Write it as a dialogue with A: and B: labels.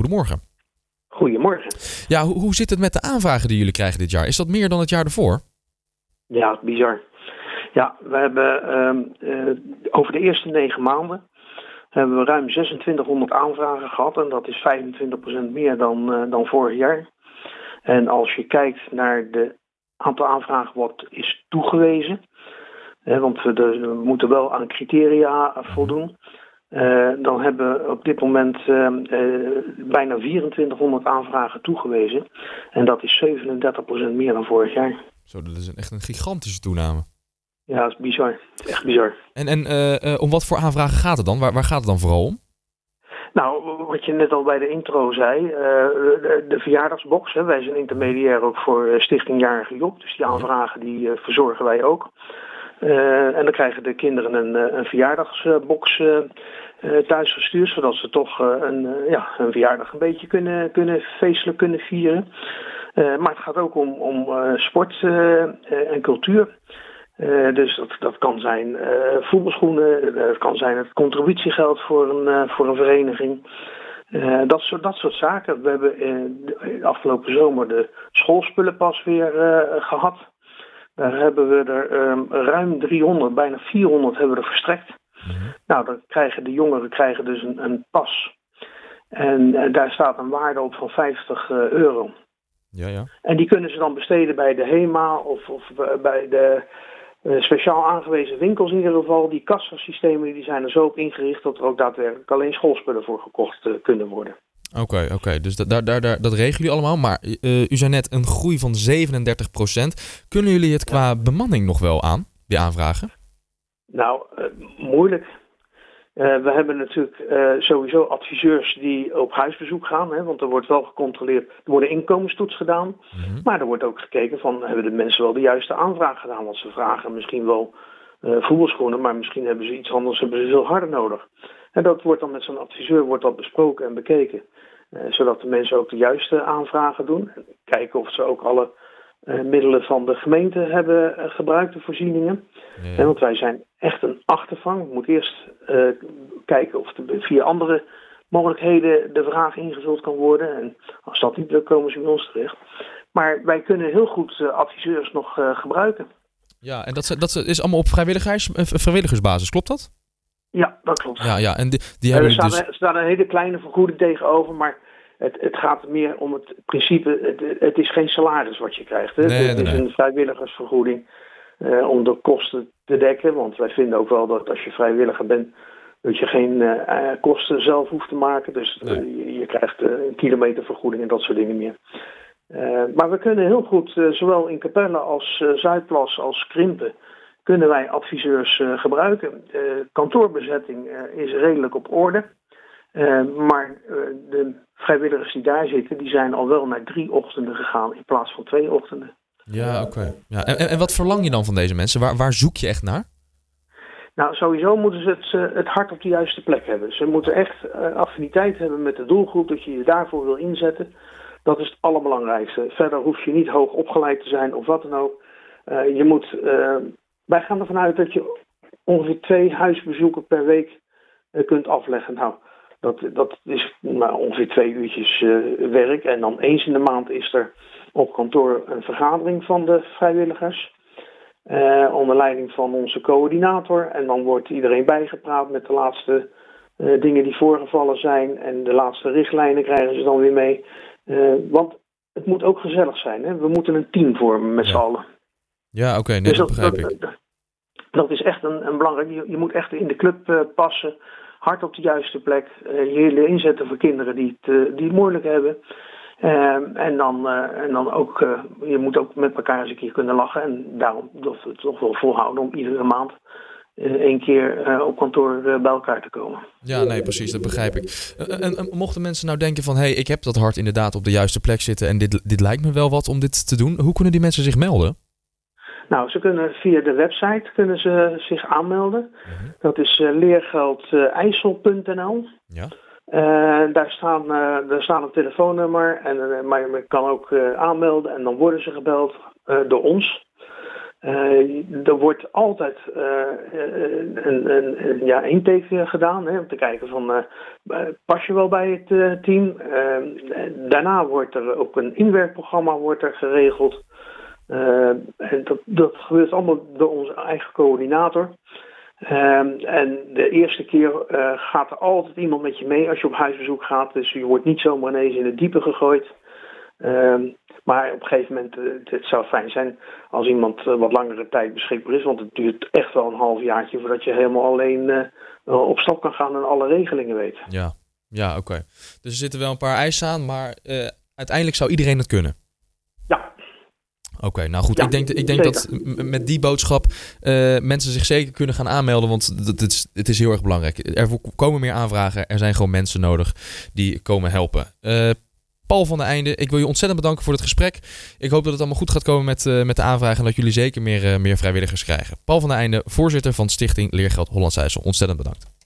A: Goedemorgen.
B: Goedemorgen.
A: Ja, hoe zit het met de aanvragen die jullie krijgen dit jaar? Is dat meer dan het jaar ervoor?
B: Ja, bizar. Ja, we hebben over de eerste 9 maanden hebben we ruim 2600 aanvragen gehad. En dat is 25% meer dan vorig jaar. En als je kijkt naar het aantal aanvragen wat is toegewezen. Want we moeten wel aan criteria voldoen. Dan hebben we op dit moment bijna 2400 aanvragen toegewezen. En dat is 37% meer dan vorig jaar.
A: Zo, dat is echt een gigantische toename.
B: Ja, dat is bizar. Echt bizar.
A: En om wat voor aanvragen gaat het dan? Waar gaat het dan vooral om?
B: Nou, wat je net al bij de intro zei, de verjaardagsbox. Hè, wij zijn intermediair ook voor Stichting Jarige Job. Dus die aanvragen die verzorgen wij ook. En dan krijgen de kinderen een verjaardagsbox thuis gestuurd, zodat ze toch hun verjaardag een beetje feestelijk kunnen vieren. Maar het gaat ook om sport en cultuur. Dus dat kan zijn voetbalschoenen, dat kan zijn het contributiegeld voor een vereniging. Dat soort zaken. We hebben de afgelopen zomer de schoolspullenpas weer gehad. Daar hebben we er ruim 300, bijna 400 hebben we er verstrekt. Mm-hmm. Nou, dan krijgen de jongeren dus een pas. En daar staat een waarde op van €50.
A: Ja.
B: En die kunnen ze dan besteden bij de HEMA of bij de speciaal aangewezen winkels in ieder geval. Die kassasystemen die zijn er zo op ingericht dat er ook daadwerkelijk alleen schoolspullen voor gekocht kunnen worden.
A: Oké. Dus dat regelen jullie allemaal. Maar u zei net een groei van 37%. Kunnen jullie het qua bemanning nog wel aan, die aanvragen?
B: Nou, moeilijk. We hebben natuurlijk sowieso adviseurs die op huisbezoek gaan. Hè, want er wordt wel gecontroleerd. Er wordt een inkomenstoets gedaan. Mm-hmm. Maar er wordt ook gekeken van, hebben de mensen wel de juiste aanvraag gedaan? Want ze vragen misschien wel voetbalschoenen, maar misschien hebben ze iets anders, hebben ze veel harder nodig. En dat wordt dan met zo'n adviseur besproken en bekeken. Zodat de mensen ook de juiste aanvragen doen. Kijken of ze ook alle middelen van de gemeente hebben gebruikt, de voorzieningen. Ja. Want wij zijn echt een achtervang. We moeten eerst kijken of er via andere mogelijkheden de vraag ingevuld kan worden. En als dat niet lukt, komen ze bij ons terecht. Maar wij kunnen heel goed adviseurs nog gebruiken.
A: Ja, en dat is allemaal op vrijwilligersbasis, klopt dat?
B: Ja, dat klopt.
A: Ja, en die hebben
B: er staat een hele kleine vergoeding tegenover, maar het gaat meer om het principe. Het is geen salaris wat je krijgt. Hè? Het is een vrijwilligersvergoeding om de kosten te dekken. Want wij vinden ook wel dat als je vrijwilliger bent, dat je geen kosten zelf hoeft te maken. Dus je krijgt een kilometervergoeding en dat soort dingen meer. Maar we kunnen heel goed, zowel in Capelle als Zuidplas als Krimpen, kunnen wij adviseurs gebruiken. Kantoorbezetting is redelijk op orde. Maar de vrijwilligers die daar zitten, die zijn al wel naar 3 ochtenden gegaan in plaats van 2 ochtenden.
A: Ja, oké. Ja, en wat verlang je dan van deze mensen? Waar zoek je echt naar?
B: Nou, sowieso moeten ze het hart op de juiste plek hebben. Ze moeten echt affiniteit hebben met de doelgroep, dat je je daarvoor wil inzetten. Dat is het allerbelangrijkste. Verder hoef je niet hoog opgeleid te zijn of wat dan ook. Wij gaan ervan uit dat je ongeveer 2 huisbezoeken per week kunt afleggen. Nou, dat is ongeveer 2 uurtjes werk. En dan eens in de maand is er op kantoor een vergadering van de vrijwilligers. Onder leiding van onze coördinator. En dan wordt iedereen bijgepraat met de laatste dingen die voorgevallen zijn. En de laatste richtlijnen krijgen ze dan weer mee. Want het moet ook gezellig zijn. Hè? We moeten een team vormen met z'n allen.
A: Ja, oké. Nee, dus dat begrijp ik.
B: Dat is echt een belangrijk. Je moet echt in de club passen. Hard op de juiste plek. Je inzetten voor kinderen die het moeilijk hebben. En dan ook, je moet ook met elkaar eens een keer kunnen lachen. En daarom dat we het toch wel volhouden om iedere maand 1 keer op kantoor bij elkaar te komen.
A: Ja, nee, precies, dat begrijp ik. En mochten mensen nou denken van, ik heb dat hart inderdaad op de juiste plek zitten en dit lijkt me wel wat om dit te doen. Hoe kunnen die mensen zich melden?
B: Nou, ze kunnen via de website zich aanmelden. Mm-hmm. Dat is leergeldeisel.nl.
A: Ja.
B: Daar staat een telefoonnummer, maar je kan ook aanmelden en dan worden ze gebeld door ons. Er wordt altijd een intake gedaan, om te kijken van pas je wel bij het team. Daarna wordt er ook een inwerkprogramma geregeld. En dat gebeurt allemaal door onze eigen coördinator. En de eerste keer gaat er altijd iemand met je mee als je op huisbezoek gaat. Dus je wordt niet zomaar ineens in het diepe gegooid. Maar op een gegeven moment, het zou fijn zijn als iemand wat langere tijd beschikbaar is. Want het duurt echt wel een halfjaartje voordat je helemaal alleen op stap kan gaan en alle regelingen weet.
A: Ja, oké. Dus er zitten wel een paar eisen aan, maar uiteindelijk zou iedereen het kunnen.
B: Ja.
A: Oké, nou goed. Ja, ik denk dat met die boodschap mensen zich zeker kunnen gaan aanmelden. Want het is heel erg belangrijk. Er komen meer aanvragen. Er zijn gewoon mensen nodig die komen helpen. Paul van den Einde, ik wil je ontzettend bedanken voor het gesprek. Ik hoop dat het allemaal goed gaat komen met de aanvragen en dat jullie zeker meer vrijwilligers krijgen. Paul van den Einde, voorzitter van Stichting Leergeld Holland-IJssel. Ontzettend bedankt.